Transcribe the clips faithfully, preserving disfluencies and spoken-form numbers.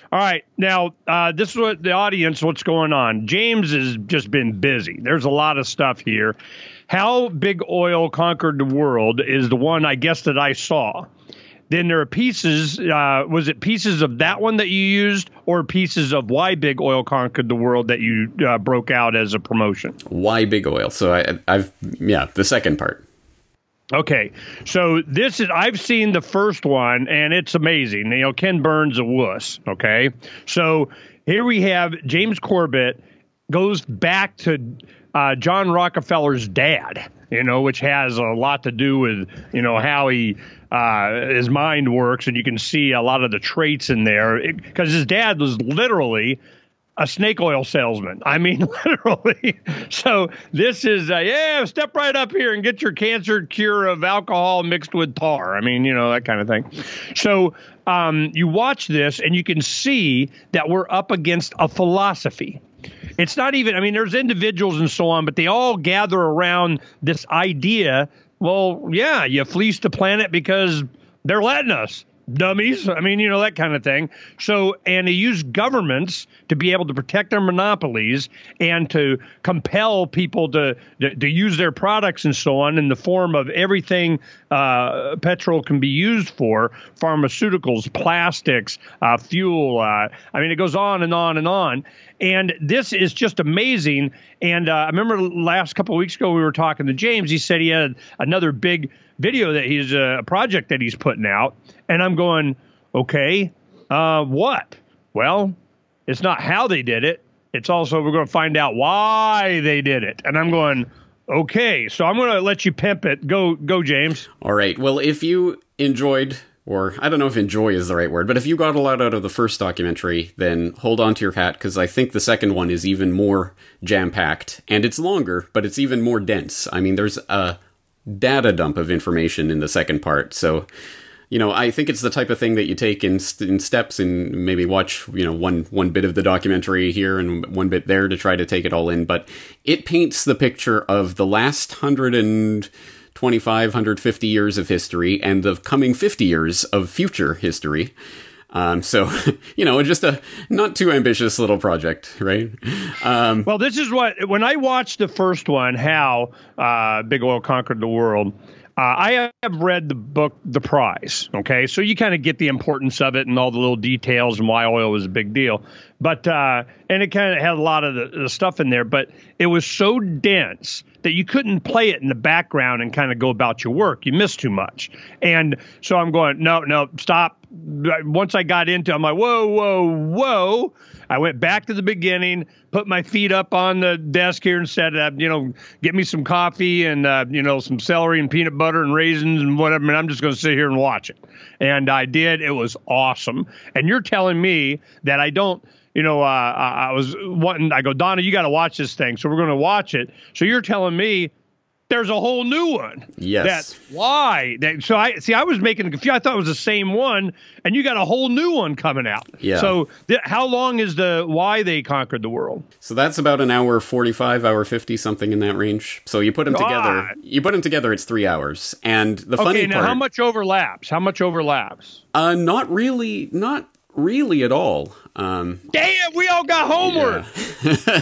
All right. Now, uh, this is what the audience, what's going on. James has just been busy. There's a lot of stuff here. How Big Oil Conquered the World is the one, I guess, that I saw. Then there are pieces. Uh, was it pieces of that one that you used, or pieces of Why Big Oil Conquered the World that you uh, broke out as a promotion? Why Big Oil? So I, I've yeah, the second part. Okay, so this is I've seen the first one, and it's amazing. You know, Ken Burns a wuss. Okay, so here we have James Corbett goes back to uh, John Rockefeller's dad. You know, which has a lot to do with you know how he. Uh, his mind works, and you can see a lot of the traits in there because his dad was literally a snake oil salesman. I mean, literally. So this is, uh, yeah, step right up here and get your cancer cure of alcohol mixed with tar. I mean, you know, that kind of thing. So um, you watch this and you can see that we're up against a philosophy. It's not even, I mean, there's individuals and so on, but they all gather around this idea. Well, yeah, you fleece the planet because they're letting us, dummies. I mean, you know, that kind of thing. So, and they use governments to be able to protect their monopolies and to compel people to, to, to use their products and so on in the form of everything uh, petrol can be used for, pharmaceuticals, plastics, uh, fuel. Uh, I mean, it goes on and on and on. And this is just amazing. And uh, I remember last couple of weeks ago, we were talking to James. He said he had another big video that he's uh, a project that he's putting out. And I'm going, okay, uh, what? Well, it's not how they did it. It's also we're going to find out why they did it. And I'm going, okay, so I'm going to let you pimp it. Go, go, James. All right. Well, if you enjoyed, or I don't know if enjoy is the right word, but if you got a lot out of the first documentary, then hold on to your hat, because I think the second one is even more jam-packed. And it's longer, but it's even more dense. I mean, there's a data dump of information in the second part. So, you know, I think it's the type of thing that you take in in steps and maybe watch, you know, one one bit of the documentary here and one bit there to try to take it all in. But it paints the picture of the last one hundred twenty-five, one hundred fifty years of history and the coming fifty years of future history. Um, so, you know, just a not too ambitious little project, right? Um, well, this is what, when I watched the first one, how uh, Big Oil Conquered the World, uh, I have read the book, The Prize, okay? So you kind of get the importance of it and all the little details and why oil was a big deal. But, uh, and it kind of had a lot of the, the stuff in there, but it was so dense that you couldn't play it in the background and kind of go about your work. You missed too much. And so I'm going, no, no, stop. Once I got into it, I'm like, whoa, whoa, whoa. I went back to the beginning, put my feet up on the desk here and said, uh, you know, get me some coffee and, uh, you know, some celery and peanut butter and raisins and whatever. And I'm just going to sit here and watch it. And I did. It was awesome. And you're telling me that I don't, you know, uh, I was wanting, I go, Donna, you got to watch this thing. So we're going to watch it. So you're telling me there's a whole new one. Yes. That's why. That, so I see, I was making a confused. I thought it was the same one, and you got a whole new one coming out. Yeah. So th- how long is the Why They Conquered the World? So that's about an hour forty-five, hour fifty, something in that range. So you put them together. God. You put them together, it's three hours. And the funny okay, now part, how much overlaps? How much overlaps? Uh, not really. Not really at all. Um, Damn, we all got homework. Yeah.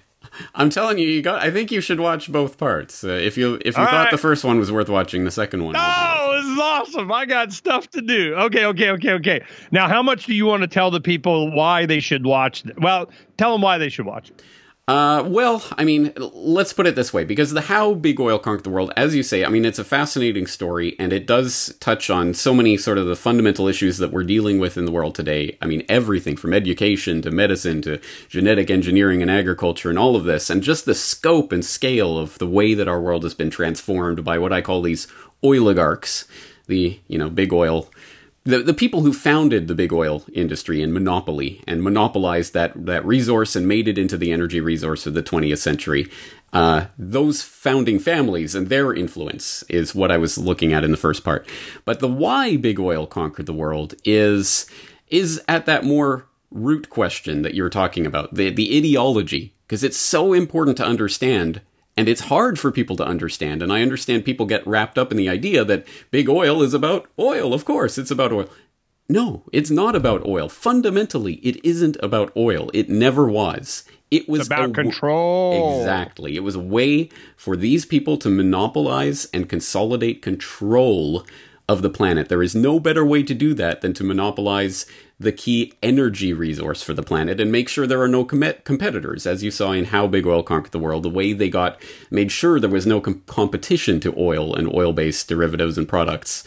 I'm telling you, you got. I think you should watch both parts. Uh, if you if you All thought right. the first one was worth watching, the second one. Oh, this is awesome. I got stuff to do. Okay, okay, okay, okay. Now, how much do you want to tell the people why they should watch? Th- well, tell them why they should watch it. Uh, well, I mean, let's put it this way, because the How Big Oil Conquered the World, as you say, I mean, it's a fascinating story, and it does touch on so many sort of the fundamental issues that we're dealing with in the world today. I mean, everything from education to medicine to genetic engineering and agriculture and all of this, and just the scope and scale of the way that our world has been transformed by what I call these oligarchs, the, you know, big oil The the people who founded the big oil industry and monopoly and monopolized that, that resource and made it into the energy resource of the twentieth century, uh, those founding families and their influence is what I was looking at in the first part. But the why big oil conquered the world is is at that more root question that you were talking about, the, the ideology, because it's so important to understand. And it's hard for people to understand. And I understand people get wrapped up in the idea that big oil is about oil. Of course, it's about oil. No, it's not about oil. Fundamentally, it isn't about oil. It never was. It was it's about a, control. Exactly. It was a way for these people to monopolize and consolidate control of the planet. There is no better way to do that than to monopolize the key energy resource for the planet and make sure there are no com- competitors. As you saw in How Big Oil Conquered the World, the way they got made sure there was no com- competition to oil and oil-based derivatives and products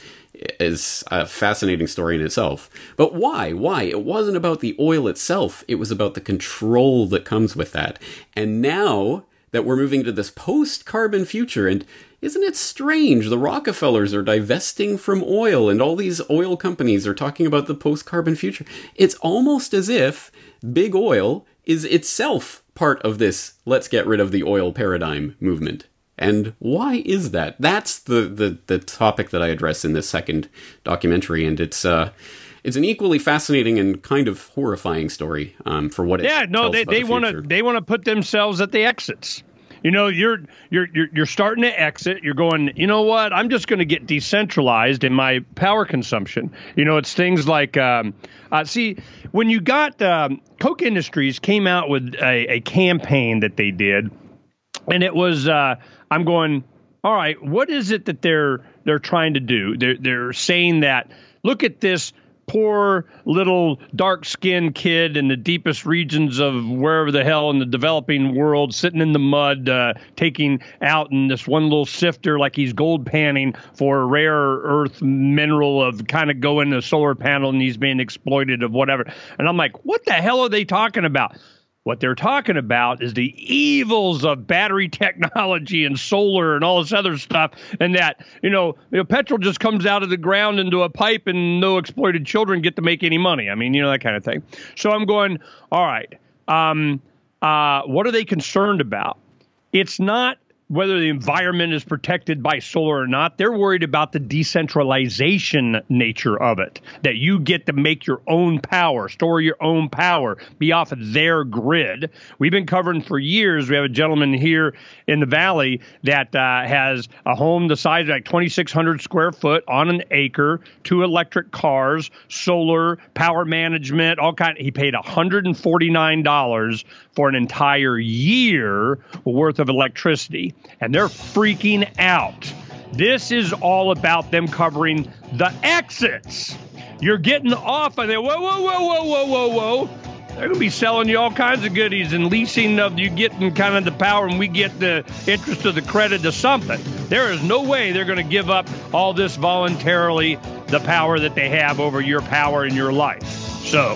is a fascinating story in itself. But why? Why? It wasn't about the oil itself. It was about the control that comes with that. And now that we're moving to this post-carbon future, and isn't it strange? The Rockefellers are divesting from oil, and all these oil companies are talking about the post-carbon future. It's almost as if big oil is itself part of this let's get rid of the oil paradigm movement. And why is that? That's the, the, the topic that I address in this second documentary, and it's uh, it's an equally fascinating and kind of horrifying story um, for what it yeah, no, tells they about they the want to future. they want to put themselves at the exits. You know, you're you're you're you're starting to exit. You're going, you know what? I'm just going to get decentralized in my power consumption. You know, it's things like, um, uh, see, when you got um, Koch Industries came out with a, a campaign that they did, and it was, uh, I'm going, all right, what is it that they're they're trying to do? They're they're saying that, look at this poor little dark-skinned kid in the deepest regions of wherever the hell in the developing world, sitting in the mud, uh, taking out in this one little sifter like he's gold panning for a rare earth mineral of kind of going to a solar panel, and he's being exploited of whatever. And I'm like, what the hell are they talking about? What they're talking about is the evils of battery technology and solar and all this other stuff, and that, you know, you know, petrol just comes out of the ground into a pipe and no exploited children get to make any money. I mean, you know, that kind of thing. So I'm going, all right, um, uh, what are they concerned about? It's not whether the environment is protected by solar or not. They're worried about the decentralization nature of it, that you get to make your own power, store your own power, be off of their grid. We've been covering for years. We have a gentleman here in the Valley that uh, has a home the size of like twenty-six hundred square foot on an acre, two electric cars, solar, power management, all kind. He paid one hundred forty-nine dollars for an entire year worth of electricity. And they're freaking out. This is all about them covering the exits. You're getting off of there. Whoa, whoa, whoa, whoa, whoa, whoa, whoa. They're going to be selling you all kinds of goodies and leasing of you getting kind of the power, and we get the interest of the credit to something. There is no way they're going to give up all this voluntarily, the power that they have over your power in your life. So,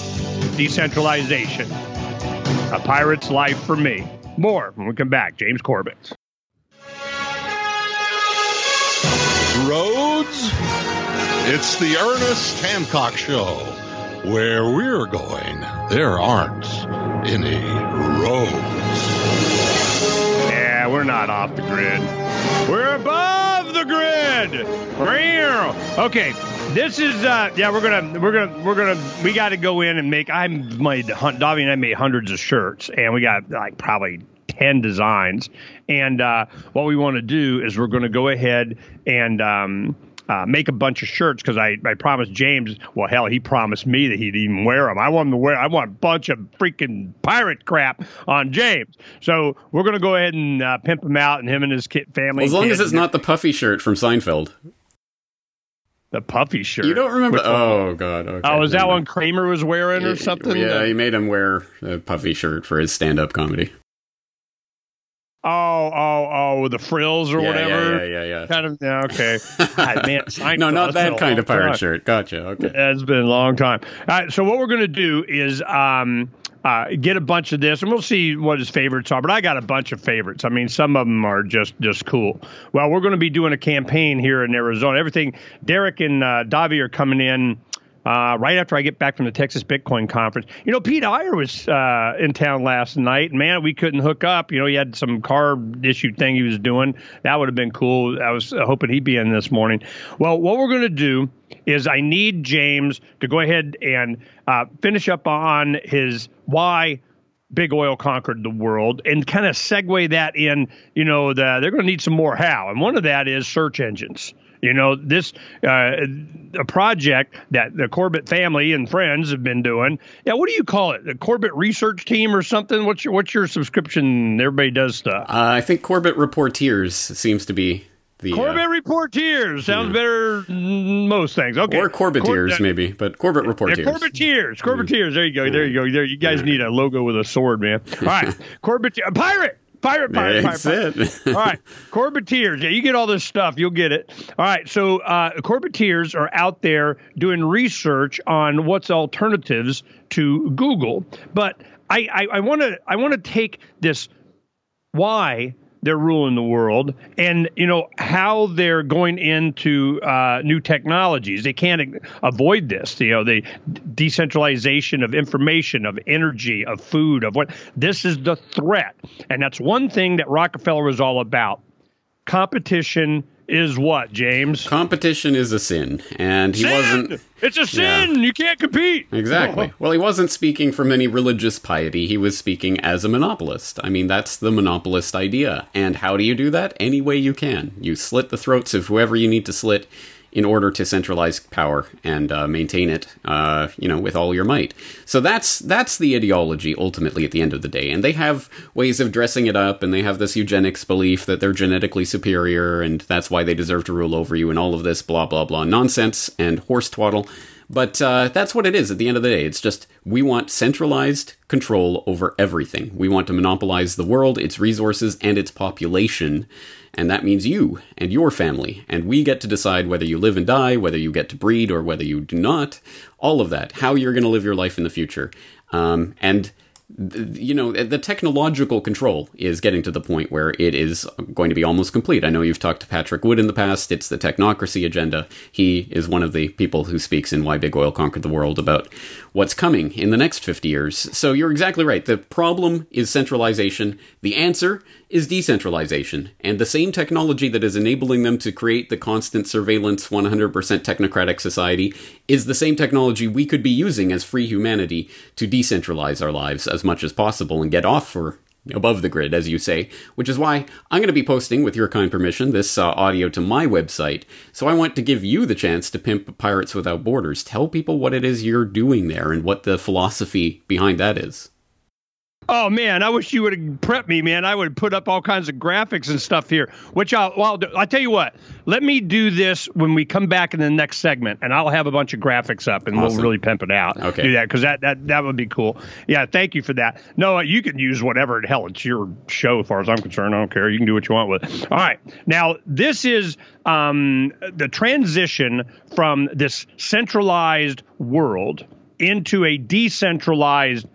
decentralization. A pirate's life for me. More when we come back. James Corbett. Roads? It's the Ernest Hancock Show. Where we're going, there aren't any roads. Yeah, we're not off the grid. We're above the grid. Okay, this is uh, yeah. We're gonna we're gonna we're gonna we got to go in and make. I made Davi and I made hundreds of shirts, and we got like probably ten designs. And uh, what we want to do is we're going to go ahead and um, uh, make a bunch of shirts, because I, I promised James, well, hell, he promised me that he'd even wear them. I want him to wear, I want a bunch of freaking pirate crap on James. So we're going to go ahead and uh, pimp him out, and him and his kid, family. Well, as long kids. as it's not the puffy shirt from Seinfeld. The puffy shirt. You don't remember? Which Oh, one? God. Okay. Oh, was that one Kramer was wearing or something? Yeah, he made him wear a puffy shirt for his stand-up comedy. Oh, oh, oh, the frills or yeah, whatever. Yeah, yeah, yeah. yeah. Kind of, yeah, okay. God, man, Seinfeld, no, not that kind of pirate time. shirt. Gotcha. Okay. It's been a long time. All right, so what we're going to do is um, uh, get a bunch of this, and we'll see what his favorites are. But I got a bunch of favorites. I mean, some of them are just, just cool. Well, we're going to be doing a campaign here in Arizona. Everything, Derek and uh, Davi are coming in Uh, right after I get back from the Texas Bitcoin conference. You know, Pete Iyer was uh, in town last night. Man, we couldn't hook up. You know, he had some car issue thing he was doing. That would have been cool. I was hoping he'd be in this morning. Well, what we're going to do is I need James to go ahead and uh, finish up on his why big oil conquered the world, and kind of segue that in, you know, the, they're going to need some more how. And one of that is search engines. You know, this uh, a project that the Corbett family and friends have been doing. Yeah, what do you call it? The Corbett Research Team or something? What's your what's your subscription? Everybody does stuff. Uh, I think Corbett Reporteers seems to be the Corbett uh, Reporteers sounds yeah. better than most things. Okay, or Corbetteers Cor- maybe, but Corbett Reporteers. Yeah, Corbetteers, Corbetteers. There you go. There you go. There you guys need a logo with a sword, man. All right, Corbett, a pirate. Pirate, pirate, That's pirate, pirate. it. All right, Corbetteers. Yeah, you get all this stuff, you'll get it. All right, so uh, Corbetteers are out there doing research on what's alternatives to Google. But I want to I want to take this why they're ruling the world, and you know how they're going into uh, new technologies. They can't avoid this. You know, the decentralization of information, of energy, of food, of what. This is the threat, and that's one thing that Rockefeller was all about. Competition is what, James? Competition is a sin, and he sin! wasn't. It's a sin. Yeah. You can't compete. Exactly. Well, he wasn't speaking from any religious piety. He was speaking as a monopolist. I mean, that's the monopolist idea. And how do you do that? Any way you can. You slit the throats of whoever you need to slit in order to centralize power and uh, maintain it, uh, you know, with all your might. So that's that's the ideology, ultimately, at the end of the day. And they have ways of dressing it up, and they have this eugenics belief that they're genetically superior, and that's why they deserve to rule over you, and all of this blah, blah, blah nonsense and horse twaddle. But uh, that's what it is at the end of the day. It's just, we want centralized control over everything. We want to monopolize the world, its resources, and its population. And that means you and your family. And we get to decide whether you live and die, whether you get to breed, or whether you do not. All of that. How you're going to live your life in the future. Um, and... You know, the technological control is getting to the point where it is going to be almost complete. I know you've talked to Patrick Wood in the past. It's the technocracy agenda. He is one of the people who speaks in Why Big Oil Conquered the World about what's coming in the next fifty years. So you're exactly right. The problem is centralization. The answer is decentralization. And the same technology that is enabling them to create the constant surveillance, one hundred percent technocratic society is the same technology we could be using as free humanity to decentralize our lives as much as possible and get off for above the grid, as you say, which is why I'm going to be posting, with your kind permission, this uh, audio to my website. So I want to give you the chance to pimp Pirates Without Borders. Tell people what it is you're doing there and what the philosophy behind that is. Oh, man, I wish you would have prepped me, man. I would have put up all kinds of graphics and stuff here, which I'll, well, I'll tell you what. Let me do this when we come back in the next segment, and I'll have a bunch of graphics up, and awesome. We'll really pimp it out. Okay. Do that, because that, that, that would be cool. Yeah, thank you for that. No, you can use whatever. Hell, it's your show as far as I'm concerned. I don't care. You can do what you want with it. All right. Now, this is um, the transition from this centralized world into a decentralized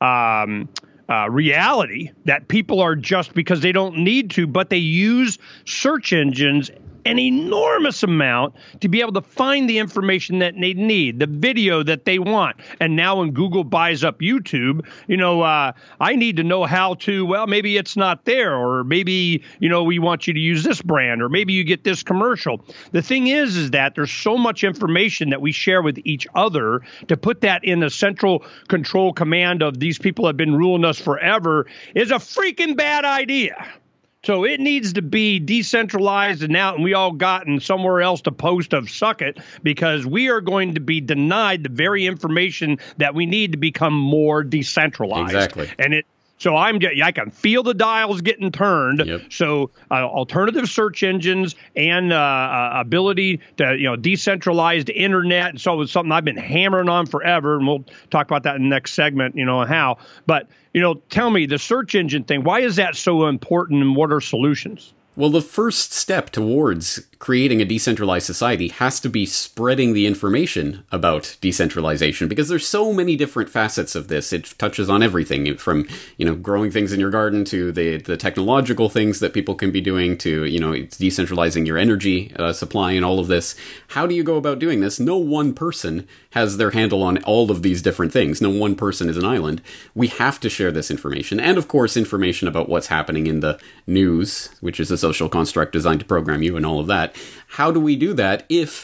um Uh, reality that people are just because they don't need to, but they use search engines an enormous amount to be able to find the information that they need, the video that they want. And now when Google buys up YouTube, you know, uh, I need to know how to, well, maybe it's not there, or maybe, you know, we want you to use this brand, or maybe you get this commercial. The thing is, is that there's so much information that we share with each other. To put that in the central control command of these people have been ruling us forever is a freaking bad idea. So it needs to be decentralized and out, and we all gotten somewhere else to post of suck it, because we are going to be denied the very information that we need to become more decentralized. Exactly. And it So I'm I can feel the dials getting turned. Yep. So uh, alternative search engines and uh, uh, ability to, you know, decentralized internet. And so it's something I've been hammering on forever. And we'll talk about that in the next segment, you know, how. But, you know, tell me, the search engine thing, why is that so important, and what are solutions? Well, the first step towards creating a decentralized society has to be spreading the information about decentralization, because there's so many different facets of this. It touches on everything from, you know, growing things in your garden to the the technological things that people can be doing to, you know, it's decentralizing your energy uh, supply and all of this. How do you go about doing this? No one person has their handle on all of these different things. No one person is an island. We have to share this information. And of course, information about what's happening in the news, which is a social construct designed to program you and all of that. How do we do that if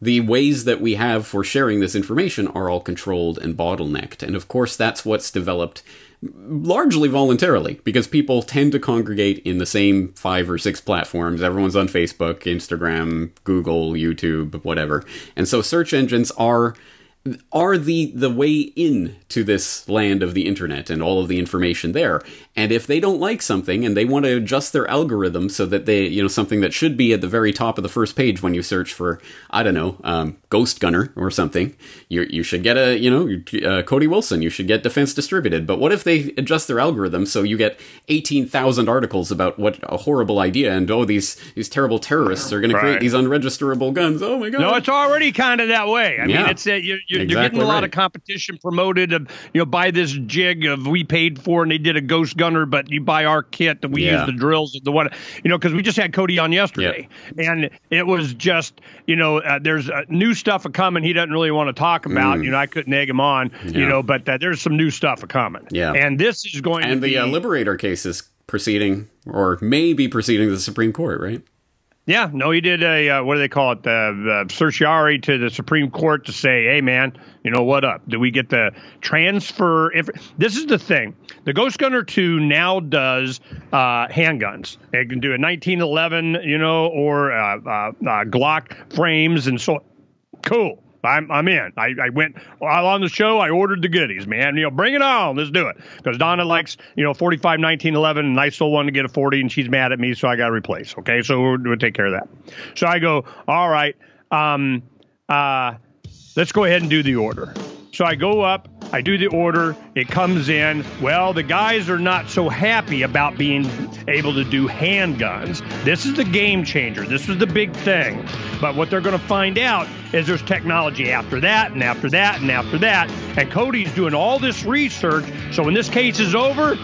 the ways that we have for sharing this information are all controlled and bottlenecked. And of course, that's what's developed largely voluntarily, because people tend to congregate in the same five or six platforms. Everyone's on Facebook, Instagram, Google, YouTube, whatever. And so search engines are are the the way in to this land of the internet and all of the information there. And if they don't like something and they want to adjust their algorithm so that they, you know, something that should be at the very top of the first page when you search for, I don't know, um, Ghost Gunner or something, you you should get a, you know, uh, Cody Wilson, you should get Defense Distributed. But what if they adjust their algorithm so you get eighteen thousand articles about what a horrible idea and, oh, these, these terrible terrorists are going to create right. these unregisterable guns. Oh, my God. No, it's already kind of that way. I yeah. mean, it's uh, you, you're, exactly you're getting a lot right. of competition promoted of, you know, buy this jig of we paid for and they did a Ghost Gunner, but you buy our kit and we yeah. use the drills and the what, you know, because we just had Cody on yesterday yep. and it was just, you know, uh, there's uh, new stuff coming he doesn't really want to talk about. Mm. You know, I couldn't egg him on, yeah. you know, but uh, there's some new stuff coming. Yeah. And this is going and to be. And the uh, Liberator case is proceeding or may be proceeding to the Supreme Court, right? Yeah, no, he did a, uh, what do they call it, the uh, certiorari to the Supreme Court to say, hey, man, you know, what up? Do we get the transfer? If, this is the thing. The Ghost Gunner two now does uh, handguns. It can do a nineteen eleven, you know, or uh, uh, uh, Glock frames and so cool. I'm I'm in. I, I went while on the show. I ordered the goodies, man. You know, bring it on. Let's do it. Because Donna likes, you know, forty-five, nineteen eleven, and I still want to get a forty, and she's mad at me, so I got to replace. Okay, so we'll, we'll take care of that. So I go, all right, um, uh, let's go ahead and do the order. So I go up, I do the order, it comes in. Well, the guys are not so happy about being able to do handguns. This is the game changer. This was the big thing. But what they're going to find out is there's technology after that and after that and after that. And Cody's doing all this research. So when this case is over,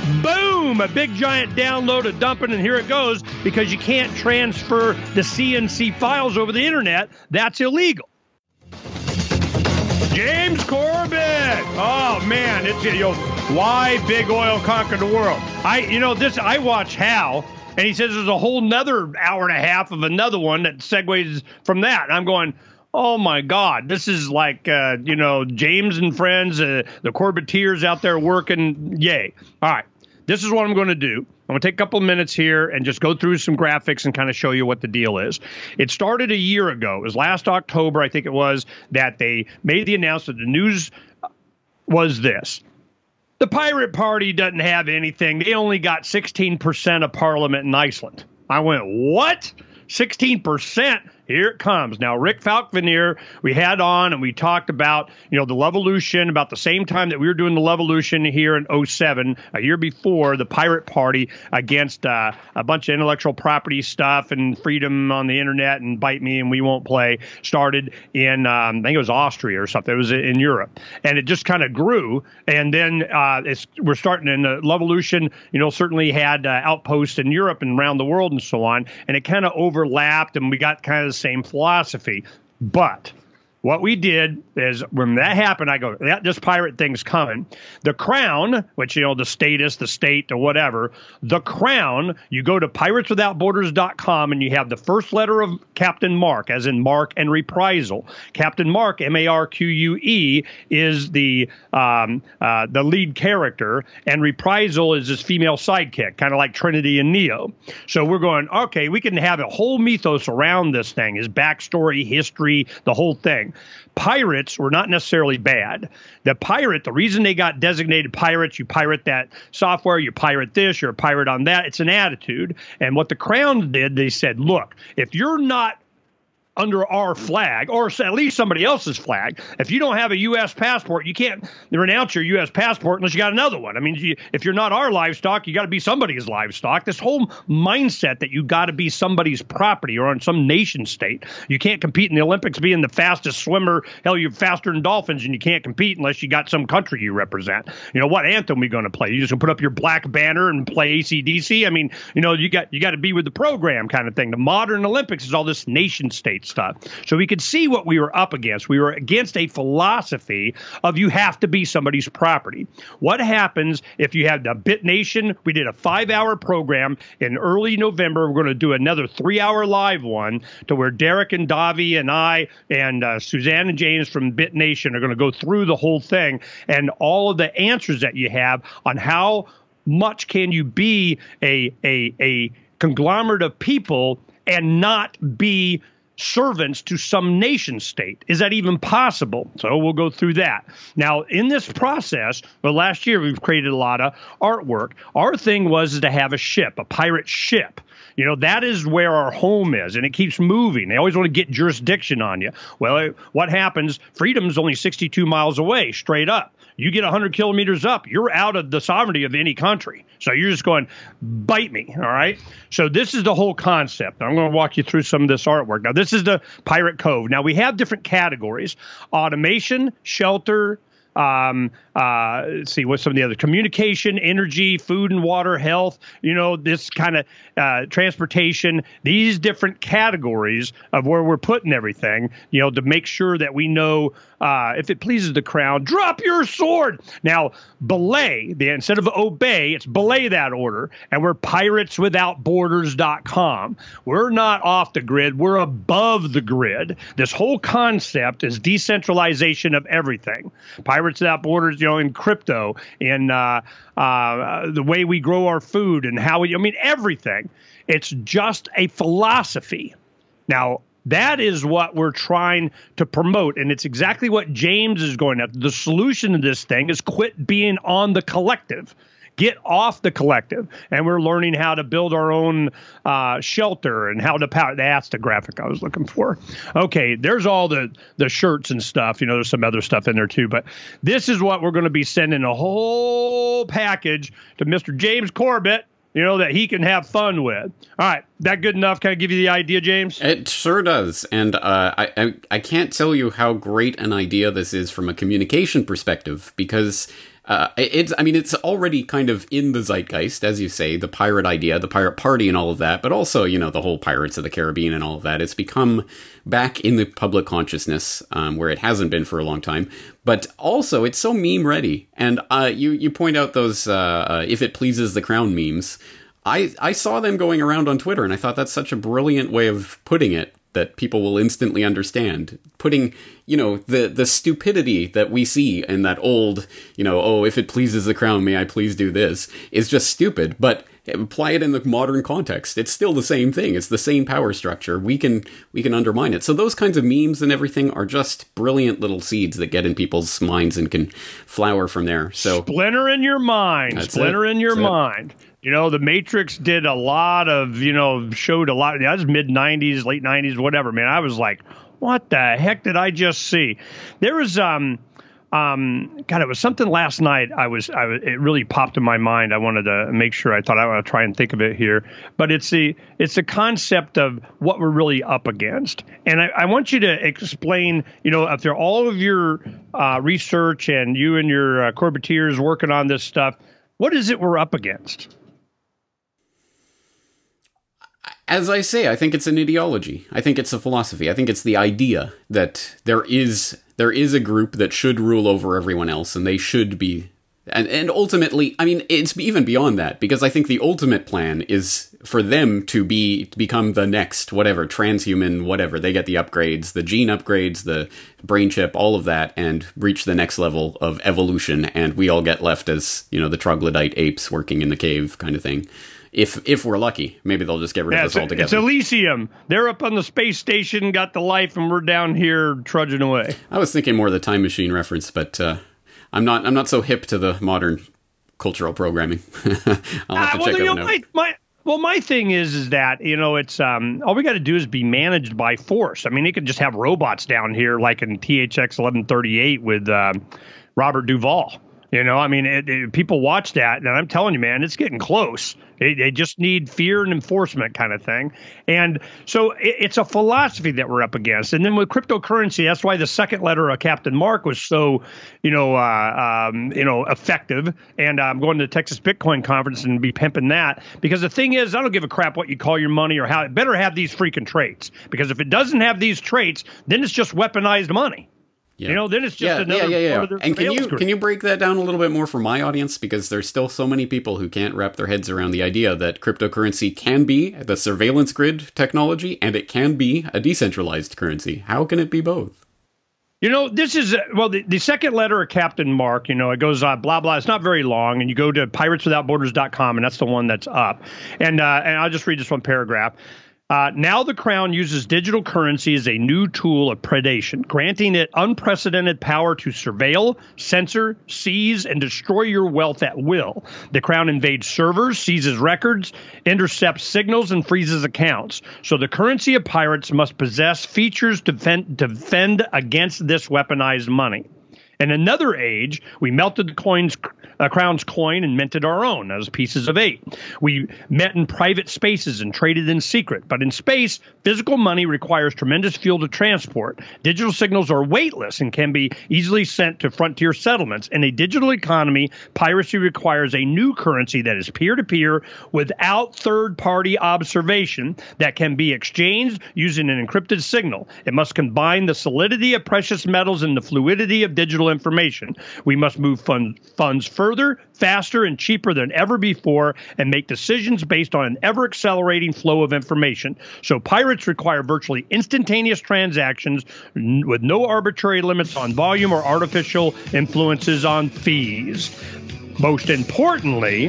boom, a big giant download, a dumping, and here it goes, because you can't transfer the C N C files over the internet. That's illegal. James Corbett. Oh man, it's, you know, why big oil conquered the world. I, you know, this, I watch Hal, and he says there's a whole nother hour and a half of another one that segues from that. And I'm going, oh my God, this is like, uh, you know, James and friends, uh, the Corbetters out there working. Yay. All right. This is what I'm going to do. I'm going to take a couple of minutes here and just go through some graphics and kind of show you what the deal is. It started a year ago. It was last October, I think it was, that they made the announcement. The news was this. The Pirate Party doesn't have anything. They only got sixteen percent of Parliament in Iceland. I went, what? sixteen percent? Here it comes. Now, Rick Falkveneer, we had on and we talked about, you know, the Levolution about the same time that we were doing the Levolution here in oh seven, a year before, the Pirate Party against uh, a bunch of intellectual property stuff and freedom on the internet and bite me and we won't play, started in, um, I think it was Austria or something. It was in Europe. And it just kind of grew. And then uh, it's, we're starting in the Levolution, you know, certainly had uh, outposts in Europe and around the world and so on. And it kind of overlapped and we got kind of same philosophy. But what we did is when that happened, I go, that this pirate thing's coming. The Crown, which, you know, the status, the state, or whatever, the Crown, you go to pirates without borders dot com and you have the first letter of Captain Mark, as in Mark and Reprisal. Captain Mark, M A R Q U E, is the um, uh, the lead character, and Reprisal is his female sidekick, kind of like Trinity and Neo. So we're going, okay, we can have a whole mythos around this thing, his backstory, history, the whole thing. Pirates were not necessarily bad. The pirate, the reason they got designated pirates, you pirate that software, you pirate this, you're a pirate on that. It's an attitude. And what the Crown did, they said, look, if you're not under our flag, or at least somebody else's flag, if you don't have a U S passport, you can't renounce your U S passport unless you got another one. I mean, you, if you're not our livestock, you got to be somebody's livestock. This whole mindset that you got to be somebody's property or on some nation state. You can't compete in the Olympics being the fastest swimmer. Hell, you're faster than dolphins, and you can't compete unless you got some country you represent. You know, what anthem are we going to play? You just going to put up your black banner and play A C D C? I mean, you know, you got you got to be with the program kind of thing. The modern Olympics is all this nation state stuff. So we could see what we were up against. We were against a philosophy of you have to be somebody's property. What happens if you have the BitNation? We did a five-hour program in early November. We're going to do another three-hour live one to where Derek and Davi and I and uh, Suzanne and James from BitNation are going to go through the whole thing and all of the answers that you have on how much can you be a a a conglomerate of people and not be servants to some nation state. Is that even possible? So we'll go through that. Now, in this process, well, last year we've created a lot of artwork. Our thing was to have a ship, a pirate ship. You know, that is where our home is, and it keeps moving. They always want to get jurisdiction on you. Well, what happens? Freedom's only sixty-two miles away, straight up. You get one hundred kilometers up, you're out of the sovereignty of any country. So you're just going, bite me, all right? So this is the whole concept. I'm going to walk you through some of this artwork. Now, this is the Pirate Cove. Now, we have different categories: automation, shelter, Um, uh, let's see, what's some of the other communication, energy, food and water, health, you know, this kind of uh, transportation, these different categories of where we're putting everything, you know, to make sure that we know uh, if it pleases the crown, drop your sword. Now, belay, the, instead of obey, it's belay that order. And we're pirates without borders dot com. We're not off the grid. We're above the grid. This whole concept is decentralization of everything. Pirates Without Borders, you know, in crypto, in uh, uh, the way we grow our food and how we, I mean, everything. It's just a philosophy. Now, that is what we're trying to promote, and it's exactly what James is going after. The solution to this thing is quit being on the collective. Get off the collective. And we're learning how to build our own uh, shelter and how to power. That's the graphic I was looking for. Okay, there's all the, the shirts and stuff. You know, there's some other stuff in there too. But this is what we're going to be sending a whole package to Mister James Corbett, you know, that he can have fun with. All right, that good enough? Can I give you the idea, James? It sure does. And uh, I, I I can't tell you how great an idea this is from a communication perspective, because uh, it's, I mean, it's already kind of in the zeitgeist, as you say, the pirate idea, the pirate party and all of that, but also, you know, the whole Pirates of the Caribbean and all of that. It's become back in the public consciousness, um, where it hasn't been for a long time. But also, it's so meme ready. And uh, you, you point out those, uh, uh, if it pleases the crown memes. I, I saw them going around on Twitter, and I thought that's such a brilliant way of putting it that people will instantly understand. Putting, you know, the, the stupidity that we see in that old, you know, oh, if it pleases the crown, may I please do this, is just stupid. But apply it in the modern context. It's still the same thing. It's the same power structure. We can we can undermine it. So those kinds of memes and everything are just brilliant little seeds that get in people's minds and can flower from there. So splinter in your mind. That's Splinter it. in your That's mind. It. You know, The Matrix did a lot of, you know, showed a lot. That was mid nineties, late nineties, whatever, man. I was like, what the heck did I just see? There was, um, um, God, it was something last night. I was, I was, it really popped in my mind. I wanted to make sure. I thought I want to try and think of it here, but it's the, it's the concept of what we're really up against. And I, I want you to explain, you know, after all of your uh, research and you and your uh, Corbetteers working on this stuff, what is it we're up against? As I say, I think it's an ideology. I think it's a philosophy. I think it's the idea that there is there is a group that should rule over everyone else, and they should be... And, and ultimately, I mean, it's even beyond that, because I think the ultimate plan is for them to be to become the next, whatever, transhuman, whatever. They get the upgrades, the gene upgrades, the brain chip, all of that, and reach the next level of evolution, and we all get left as, you know, the troglodyte apes working in the cave kind of thing. If if we're lucky, maybe they'll just get rid yeah, of us altogether. It's Elysium. They're up on the space station, got the life, and we're down here trudging away. I was thinking more of the Time Machine reference, but uh, I'm not I'm not so hip to the modern cultural programming. I'll have to uh, well, check you that know, one out. my, my, well, my thing is is that, you know, it's um, all we got to do is be managed by force. I mean, they could just have robots down here like in T H X eleven thirty-eight with um, Robert Duvall. You know, I mean, it, it, people watch that, and I'm telling you, man, it's getting close. They, they just need fear and enforcement kind of thing. And so it, it's a philosophy that we're up against. And then with cryptocurrency, that's why the second letter of Captain Mark was so, you know, uh, um, you know, effective. And I'm going to the Texas Bitcoin conference and be pimping that. Because the thing is, I don't give a crap what you call your money or how. It better have these freaking traits. Because if it doesn't have these traits, then it's just weaponized money. Yeah. You know, then it's just yeah, another yeah, yeah, yeah. part of And can you group. can you break that down a little bit more for my audience? Because there's still so many people who can't wrap their heads around the idea that cryptocurrency can be the surveillance grid technology and it can be a decentralized currency. How can it be both? You know, this is, uh, well, the, the second letter of Captain Mark, you know, it goes on, blah, blah. It's not very long. And you go to pirates without borders dot com, and that's the one that's up. And, uh, and I'll just read this one paragraph. Uh, now the Crown uses digital currency as a new tool of predation, granting it unprecedented power to surveil, censor, seize, and destroy your wealth at will. The Crown invades servers, seizes records, intercepts signals, and freezes accounts. So the currency of pirates must possess features to defend, defend against this weaponized money. In another age, we melted the coin's, uh, Crown's coin and minted our own as pieces of eight. We met in private spaces and traded in secret. But in space, physical money requires tremendous fuel to transport. Digital signals are weightless and can be easily sent to frontier settlements. In a digital economy, piracy requires a new currency that is peer-to-peer without third-party observation that can be exchanged using an encrypted signal. It must combine the solidity of precious metals and the fluidity of digital information. We must move fund, funds further, faster, and cheaper than ever before and make decisions based on an ever-accelerating flow of information. So pirates require virtually instantaneous transactions n- with no arbitrary limits on volume or artificial influences on fees. Most importantly,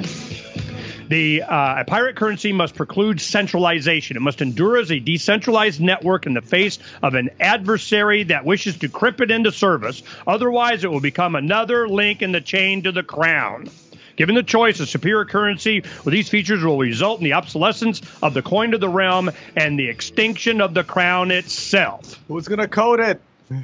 The uh, pirate currency must preclude centralization. It must endure as a decentralized network in the face of an adversary that wishes to crip it into service. Otherwise, it will become another link in the chain to the Crown. Given the choice, a superior currency with these features will result in the obsolescence of the coin of the realm and the extinction of the Crown itself. Who's going to code it?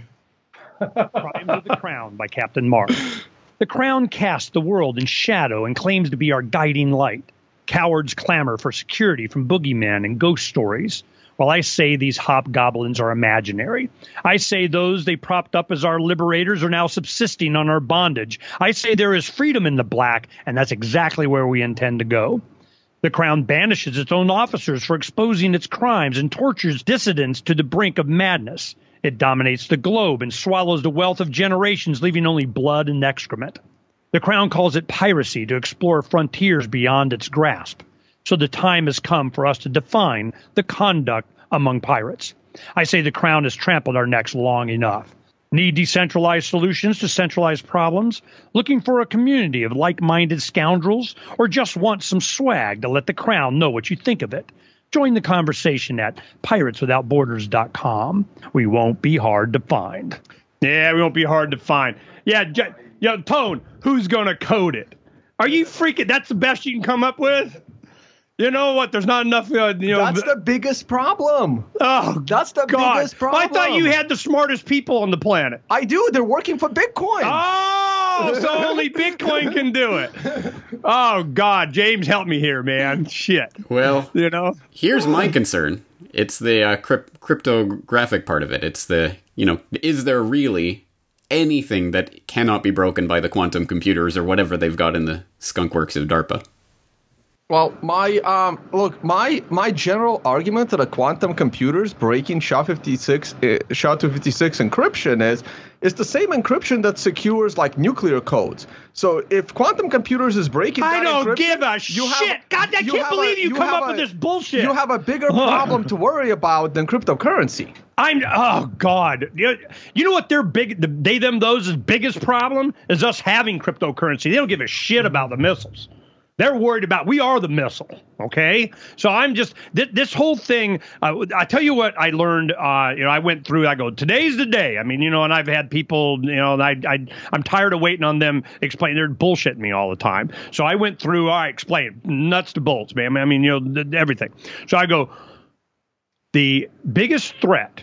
Crimes of the Crown by Captain Mark. The Crown casts the world in shadow and claims to be our guiding light. Cowards clamor for security from boogeymen and ghost stories. While I say these hobgoblins are imaginary. I say those they propped up as our liberators are now subsisting on our bondage. I say there is freedom in the black, and that's exactly where we intend to go. The Crown banishes its own officers for exposing its crimes and tortures dissidents to the brink of madness. It dominates the globe and swallows the wealth of generations, leaving only blood and excrement. The Crown calls it piracy to explore frontiers beyond its grasp. So the time has come for us to define the conduct among pirates. I say the Crown has trampled our necks long enough. Need decentralized solutions to centralized problems? Looking for a community of like-minded scoundrels? Or just want some swag to let the Crown know what you think of it? Join the conversation at pirates without borders dot com. We won't be hard to find. Yeah, we won't be hard to find. Yeah, j- yeah, Tone, who's going to code it? Are you freaking, that's the best you can come up with? You know what? There's not enough. Uh, you know, That's the biggest problem. Oh, That's the God. biggest problem. I thought you had the smartest people on the planet. I do. They're working for Bitcoin. Oh, so only Bitcoin can do it. Oh, God. James, help me here, man. Shit. Well, you know, here's my concern. It's the uh, crypt- cryptographic part of it. It's the, you know, is there really anything that cannot be broken by the quantum computers or whatever they've got in the skunkworks of DARPA? Well, my um, look, my my general argument that a quantum computers breaking SHA fifty-six, uh, SHA two fifty-six encryption is is the same encryption that secures like nuclear codes. So if quantum computers is breaking, I that don't encryption, give a you shit. have- God, I you can't have believe a- you come have up a- with this bullshit. You have a bigger problem to worry about than cryptocurrency. I'm, oh, God. You, you know what their big, the, they, them, those biggest problem is us having cryptocurrency. They don't give a shit about the missiles. They're worried about, we are the missile, okay? So I'm just, th- this whole thing, uh, I tell you what I learned, uh, you know, I went through, I go, today's the day. I mean, you know, and I've had people, you know, and I, I, I'm tired of waiting on them explain, they're bullshitting me all the time. So I went through, all right, explain, nuts to bolts, man. I mean, you know, th- everything. So I go, the biggest threat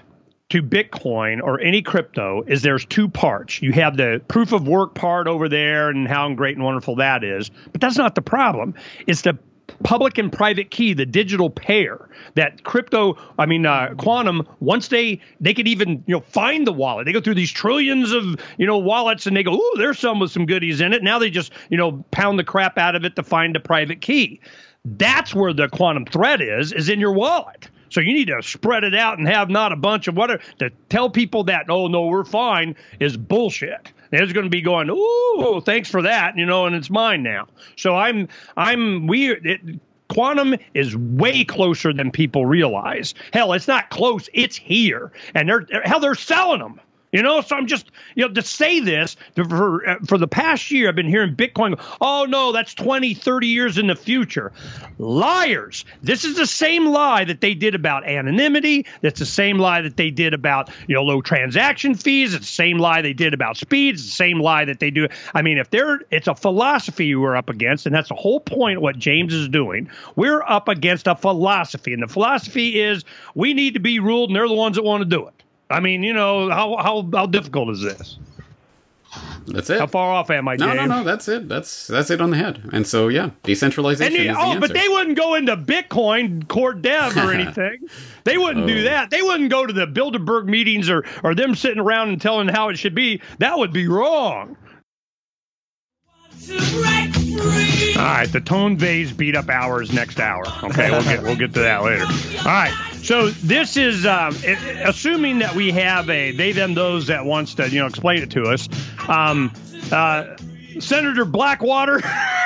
to Bitcoin or any crypto is there's two parts. You have the proof of work part over there and how great and wonderful that is. But that's not the problem. It's the public and private key, the digital pair that crypto, I mean, uh, Quantum, once they, they could even, you know, find the wallet. They go through these trillions of, you know, wallets and they go, ooh, there's some with some goodies in it. Now they just, you know, pound the crap out of it to find the private key. That's where the quantum threat is, is in your wallet. So you need to spread it out and have not a bunch of whatever. To tell people that, oh, no, we're fine is bullshit. There's going to be going, ooh, thanks for that, you know, and it's mine now. So I'm, I'm, we, it, quantum is way closer than people realize. Hell, it's not close, it's here. And they're, hell, they're selling them. You know, so I'm just, you know, to say this, for, for the past year, I've been hearing Bitcoin, oh, no, that's twenty, thirty years in the future. Liars. This is the same lie that they did about anonymity. That's the same lie that they did about, you know, low transaction fees. It's the same lie they did about speed. It's the same lie that they do. I mean, if they're, it's a philosophy we're up against, and that's the whole point of what James is doing. We're up against a philosophy, and the philosophy is we need to be ruled, and they're the ones that want to do it. I mean, you know, how how how difficult is this? That's it. How far off am I, James? No, no, no. That's it. That's that's it on the head. And so, yeah, decentralization they, is the oh, answer. but they wouldn't go into Bitcoin core dev or anything. They wouldn't oh. do that. They wouldn't go to the Bilderberg meetings or or them sitting around and telling how it should be. That would be wrong. All right, the Tone Vase beat up hours next hour. Okay, we'll get we'll get to that later. All right, so this is um, assuming that we have a they them those that wants to you know explain it to us. Um, uh, Senator Blackwater,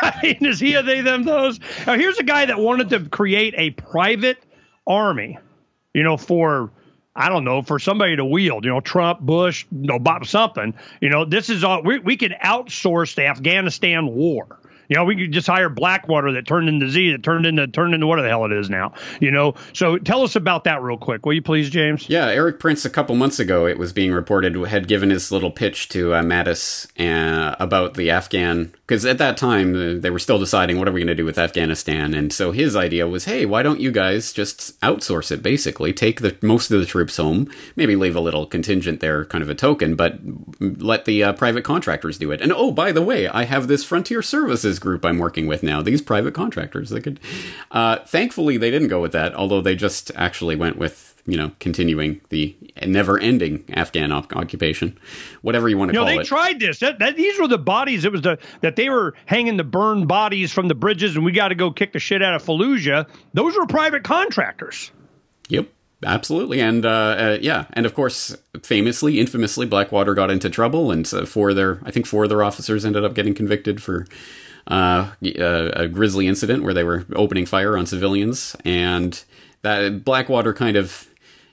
is he a they them those? Now, here's a guy that wanted to create a private army, you know, for. I don't know, for somebody to wield, you know, Trump, Bush, no, Bob, something, you know, this is all, we, we could outsource the Afghanistan war. You know, we could just hire Blackwater that turned into Z, that turned into, turned into what the hell it is now, you know. So tell us about that real quick, will you please, James? Yeah, Eric Prince, a couple months ago, it was being reported, had given his little pitch to uh, Mattis uh, about the Afghan, because at that time, uh, they were still deciding what are we going to do with Afghanistan. And so his idea was, hey, why don't you guys just outsource it, basically, take the most of the troops home, maybe leave a little contingent there, kind of a token, but let the uh, private contractors do it. And oh, by the way, I have this Frontier Services group I'm working with now, these private contractors that could uh thankfully they didn't go with that, although they just actually went with, you know, continuing the never-ending Afghan op- occupation, whatever you want to you know, call they it. Tried this that, that these were the bodies, it was the that they were hanging the burned bodies from the bridges and we got to go kick the shit out of Fallujah. Those were private contractors. Yep. Absolutely. And, uh, uh, yeah. And of course, famously, infamously, Blackwater got into trouble and uh, four of their, I think four of their officers ended up getting convicted for uh, a, a grisly incident where they were opening fire on civilians. And that Blackwater kind of,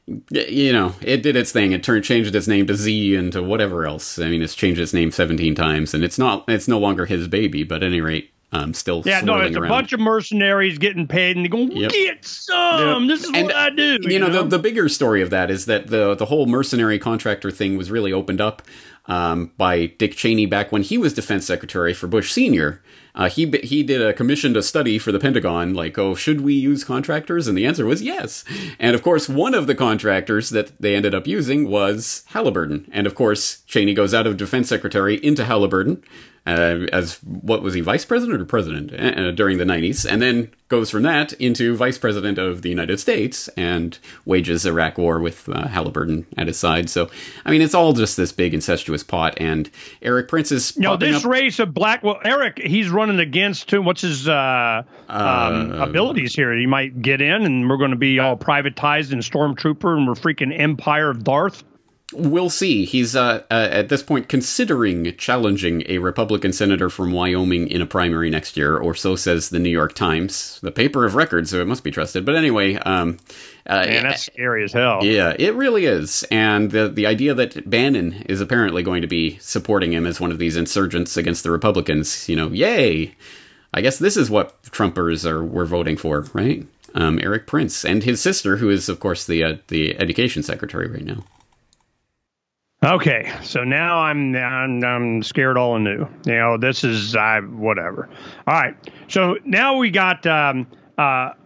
you know, it did its thing. It turned, changed its name to Z and to whatever else. I mean, it's changed its name seventeen times and it's not, it's no longer his baby, but at any rate. Um, still yeah, no, it's a around. bunch of mercenaries getting paid, and they go, yep. get some. Yep. This is and, what I do. You, you know, know? The, the bigger story of that is that the the whole mercenary contractor thing was really opened up um, by Dick Cheney back when he was defense secretary for Bush Senior Uh, he he did a commissioned a study for the Pentagon, like, oh, should we use contractors? And the answer was yes. And of course, one of the contractors that they ended up using was Halliburton. And of course, Cheney goes out of defense secretary into Halliburton. Uh, as what was he, vice president or president uh, during the nineties, and then goes from that into vice president of the United States and wages Iraq war with uh, Halliburton at his side. So, I mean, it's all just this big incestuous pot. And Eric Prince is no this up. race of black. Well, Eric, he's running against too. What's his uh, um, uh, abilities here? He might get in, and we're going to be all privatized and stormtrooper, and we're freaking Empire of Darth. We'll see. He's, uh, uh, at this point, considering challenging a Republican senator from Wyoming in a primary next year, or so says the New York Times, the paper of record, so it must be trusted. But anyway... Um, uh, Man, that's scary as hell. Yeah, it really is. And the the idea that Bannon is apparently going to be supporting him as one of these insurgents against the Republicans, you know, yay! I guess this is what Trumpers are were voting for, right? Um, Eric Prince and his sister, who is, of course, the uh, the education secretary right now. Okay, so now I'm, I'm I'm scared all anew. You know, this is I whatever. All right, so now we got um, uh,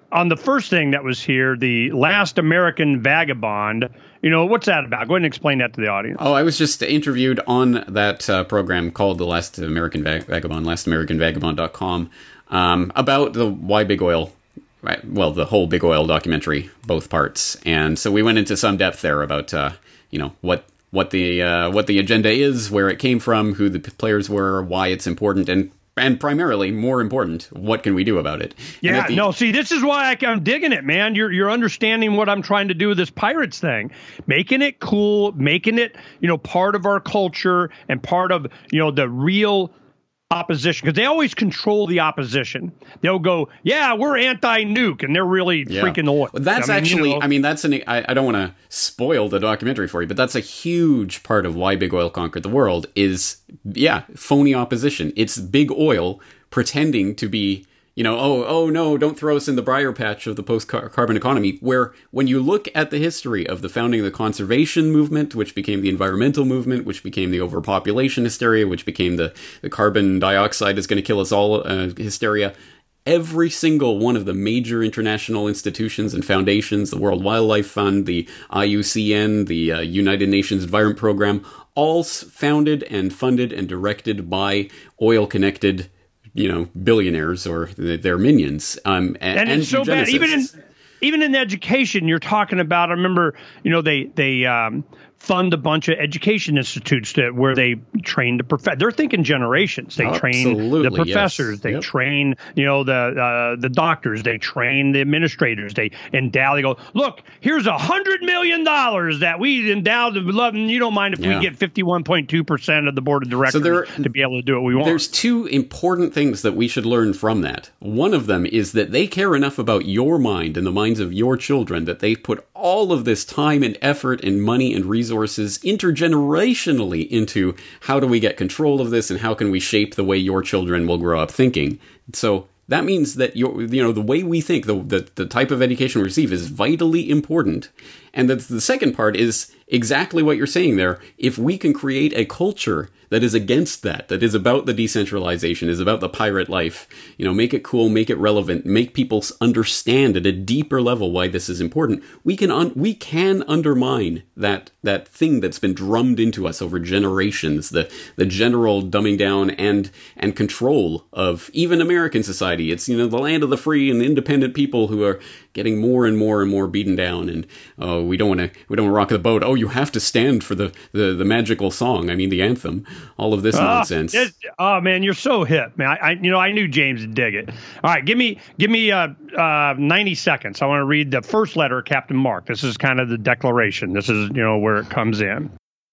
on the first thing that was here, the Last American Vagabond, you know, what's that about? Go ahead and explain that to the audience. Oh, I was just interviewed on that uh, program called The Last American Vag- Vagabond, last american vagabond dot com, um, about the Why Big Oil, right? Well, the whole Big Oil documentary, both parts. And so we went into some depth there about, uh, you know, what what the uh, what the agenda is, where it came from, who the players were, why it's important, and And primarily, more important, what can we do about it? Yeah, the, no, see, this is why I, I'm digging it, man. You're you're understanding what I'm trying to do with this Pirates thing. Making it cool, making it, you know, part of our culture and part of, you know, the real opposition. Because they always control the opposition. They'll go, yeah, we're anti-nuke, and they're really yeah. freaking oil. Well, that's I mean, actually, you know, I mean, that's an, I, I don't want to spoil the documentary for you, but that's a huge part of why Big Oil conquered the world is, yeah, phony opposition. It's Big Oil pretending to be, you know, oh, oh no, don't throw us in the briar patch of the post-carbon economy, where when you look at the history of the founding of the conservation movement, which became the environmental movement, which became the overpopulation hysteria, which became the, the carbon dioxide is going to kill us all uh, hysteria, every single one of the major international institutions and foundations, the World Wildlife Fund, the I U C N, the uh, United Nations Environment Program, all founded and funded and directed by oil-connected, you know, billionaires or their minions. Um, and, and it's and so bad. Even in even in education, you're talking about. I remember, you know, they they um, fund a bunch of education institutes that where they train the prof. They're thinking generations. They Absolutely, train the professors. Yes. They yep. train, you know, the uh, the doctors. They train the administrators. They endow. They go, look, here's a hundred million dollars that we endowed to love, and you don't mind if yeah. we get fifty-one point two percent of the board of directors so there, to be able to do what we want. There's two important things that we should learn from that. One of them is that they care enough about your mind and the minds of your children that they put all of this time and effort and money and resources intergenerationally into how do we get control of this and how can we shape the way your children will grow up thinking. So that means that your, you know, the way we think, the, the the type of education we receive is vitally important. And the, the second part is exactly what you're saying there. If we can create a culture that is against that, that is about the decentralization, is about the pirate life, you know, make it cool, make it relevant, make people understand at a deeper level why this is important, we can un- we can undermine that that thing that's been drummed into us over generations, the the general dumbing down and and control of even American society. It's, you know, the land of the free and independent people who are getting more and more and more beaten down, and oh, we don't want to we don't want to rock the boat. Oh, you have to stand for the, the, the magical song. I mean, the anthem. All of this uh, nonsense. It, oh man, you're so hip, man. I, I you know I knew James would dig it. All right, give me give me uh, uh, ninety seconds. I want to read the first letter of Captain Mark. This is kind of the declaration. This is, you know, where it comes in.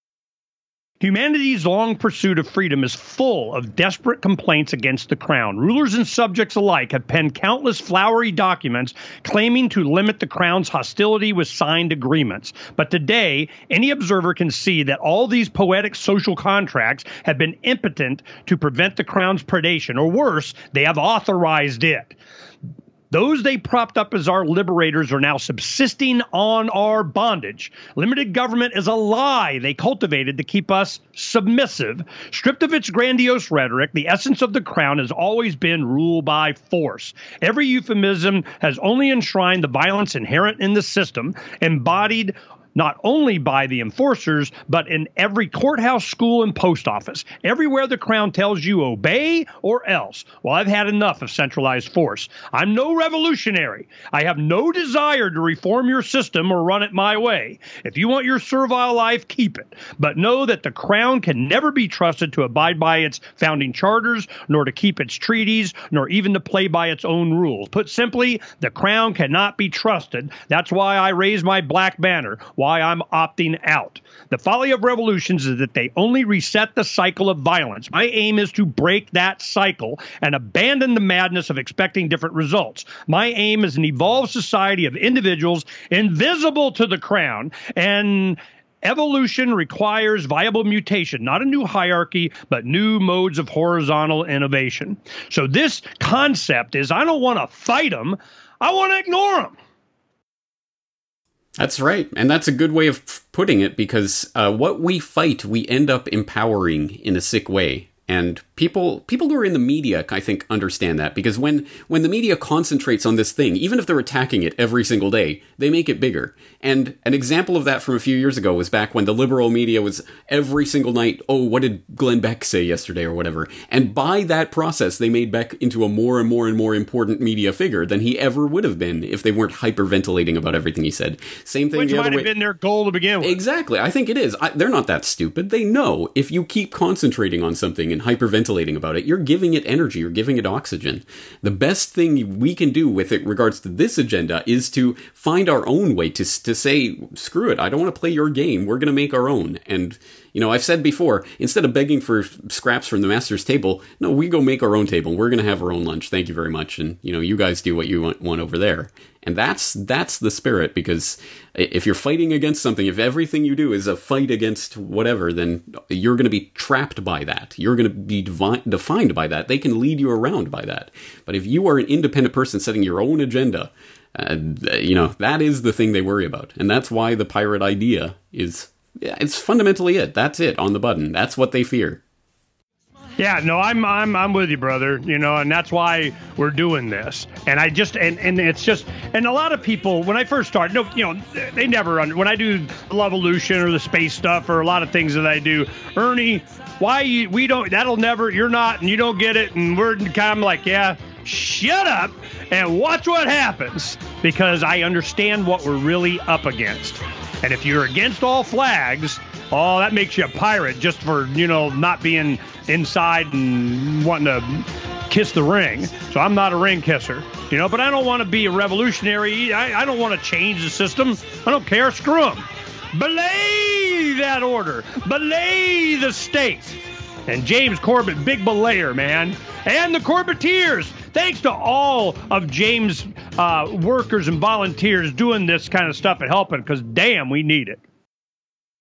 Humanity's long pursuit of freedom is full of desperate complaints against the crown. Rulers and subjects alike have penned countless flowery documents claiming to limit the crown's hostility with signed agreements. But today, any observer can see that all these poetic social contracts have been impotent to prevent the crown's predation, or worse, they have authorized it. Those they propped up as our liberators are now subsisting on our bondage. Limited government is a lie they cultivated to keep us submissive. Stripped of its grandiose rhetoric, the essence of the crown has always been rule by force. Every euphemism has only enshrined the violence inherent in the system, embodied not only by the enforcers, but in every courthouse, school, and post office. Everywhere the crown tells you obey or else. Well, I've had enough of centralized force. I'm no revolutionary. I have no desire to reform your system or run it my way. If you want your servile life, keep it. But know that the crown can never be trusted to abide by its founding charters, nor to keep its treaties, nor even to play by its own rules. Put simply, the crown cannot be trusted. That's why I raise my black banner. Why I'm opting out. The folly of revolutions is that they only reset the cycle of violence. My aim is to break that cycle and abandon the madness of expecting different results. My aim is an evolved society of individuals invisible to the crown, and evolution requires viable mutation, not a new hierarchy, but new modes of horizontal innovation. So this concept is, I don't want to fight them, I want to ignore them. That's right. And that's a good way of putting it, because uh, what we fight, we end up empowering in a sick way. And people people who are in the media, I think, understand that, because when, when the media concentrates on this thing, even if they're attacking it every single day, they make it bigger. And an example of that from a few years ago was back when the liberal media was every single night, oh, what did Glenn Beck say yesterday or whatever? And by that process, they made Beck into a more and more and more important media figure than he ever would have been if they weren't hyperventilating about everything he said. Same thing Which the might other have way. been their goal to begin with. Exactly. I think it is. I, they're not that stupid. They know if you keep concentrating on something and hyperventilating about it, you're giving it energy, you're giving it oxygen. The best thing we can do with it regards to this agenda is to find our own way to, to say, screw it, I don't want to play your game, we're going to make our own. And, you know, I've said before, instead of begging for scraps from the master's table, no, we go make our own table, we're going to have our own lunch, thank you very much, and, you know, you guys do what you want, want over there. And that's that's the spirit, because if you're fighting against something, if everything you do is a fight against whatever, then you're going to be trapped by that. You're going to be devi- defined by that. They can lead you around by that. But if you are an independent person setting your own agenda, uh, you know, that is the thing they worry about. And that's why the pirate idea is, yeah, it's fundamentally it. That's it on the button. That's what they fear. Yeah, no, I'm I'm I'm with you, brother. You know, and that's why we're doing this. And I just and, and it's just and a lot of people when I first started, no, you know, they never under when I do Levolution or the space stuff or a lot of things that I do, Ernie, why you, we don't that'll never you're not and you don't get it, and we're kind of like, yeah, shut up and watch what happens, because I understand what we're really up against. And if you're against all flags, oh, that makes you a pirate just for, you know, not being inside and wanting to kiss the ring. So I'm not a ring kisser, you know, but I don't want to be a revolutionary. I, I don't want to change the system. I don't care. Screw them. Belay that order. Belay the state. And James Corbett, big belayer, man. And the Corbeteers. Thanks to all of James' uh, workers and volunteers doing this kind of stuff and helping, because damn, we need it.